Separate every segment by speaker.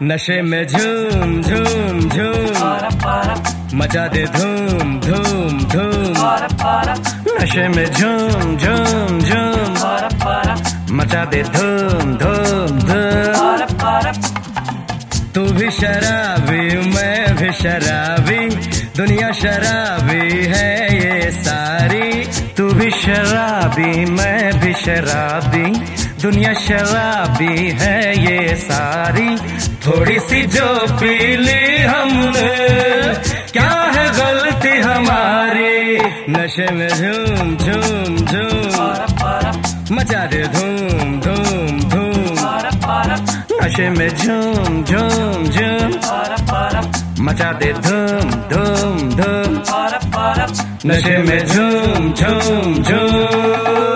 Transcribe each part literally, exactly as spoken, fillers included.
Speaker 1: नशे में झूम झूम झूम मचा दे धूम धूम धूम। नशे में झूम झूम झूम मचा दे धूम धूम धूम। तू भी शराबी मैं भी शराबी, दुनिया शराबी है ये सारी। तू भी शराबी मैं भी शराबी, दुनिया शराबी है ये सारी। थोड़ी सी जो पी ली हमने, क्या है गलती हमारी। नशे में झूम झूम झूम मचा दे धूम धूम धूम। नशे में झूम झूम झूम मचा दे धूम धूम धूम। नशे में झूम झूम झूम।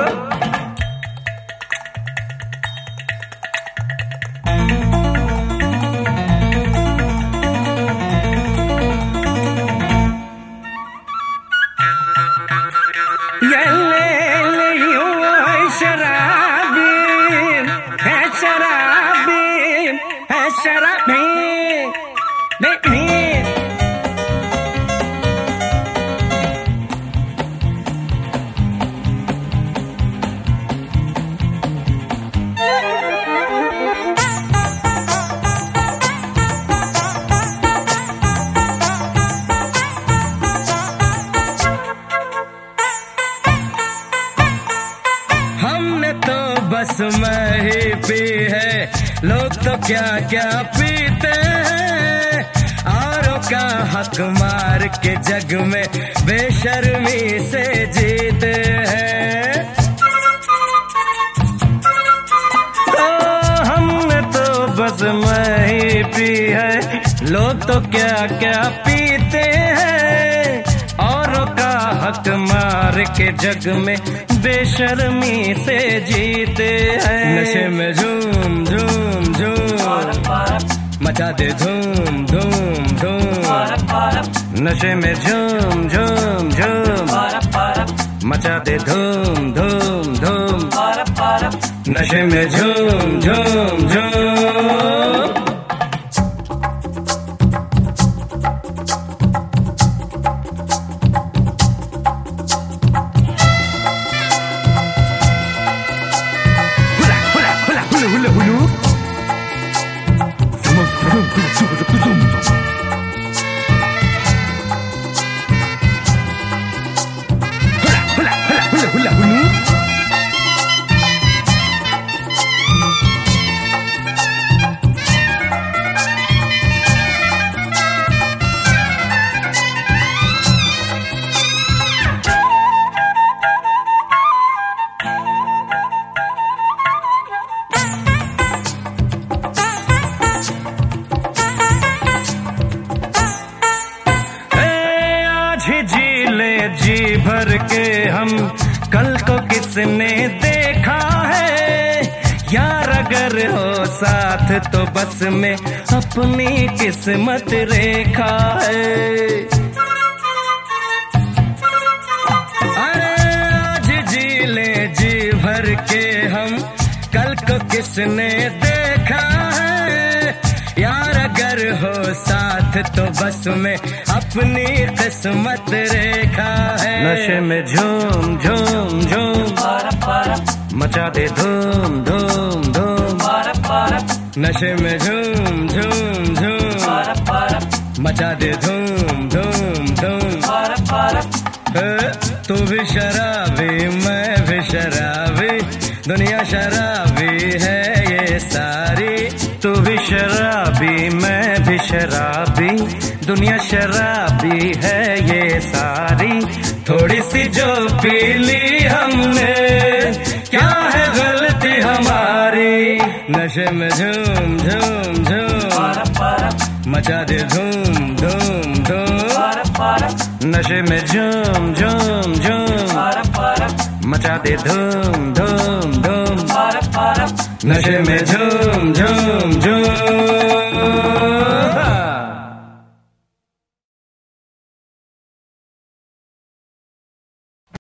Speaker 1: बस मैं ही पी है, लोग तो क्या क्या पीते हैं। औरों का हक मार के जग में बेशर्मी से जीते हैं। तो हमने तो बस मैं ही पी है, लोग तो क्या क्या पीते हैं। औरों का हक मार के जग में बेशर्मी से जीते हैं। नशे में झूम झूम झूम मचा दे धूम धूम धूम। नशे में झूम झूम झूम मचा दे धूम धूम धूम। नशे में झूम झूम झूम।
Speaker 2: Hula hula Sama zoom zoom zoom zoom Hula hula hula hula hula
Speaker 1: जी भर के हम कल को किसने देखा है। यार अगर हो साथ तो बस में अपनी किस्मत रेखा है। अरे आज जी ले जी भर के हम कल को किसने देखा है। यार अगर हो साथ तो बस में अपनी किस्मत रेखा है। नशे में झूम झूम झूम मचा दे धूम धूम धूम। नशे में झूम झूम झूम मचा दे धूम धूम धूम। तू भी शराबी मैं भी शराबी, दुनिया शराबी है ये सारी। तू भी शराबी मैं भी शराबी, दुनिया शराबी है ये सारी। थोड़ी सी जो पी ली हमने, क्या है गलती हमारी। नशे में झूम झूम झूम मचा दे धूम धूम धूम। नशे में झूम झूम झूम मचा दे धूम धूम धूम। नशे में झूम झूम झूम।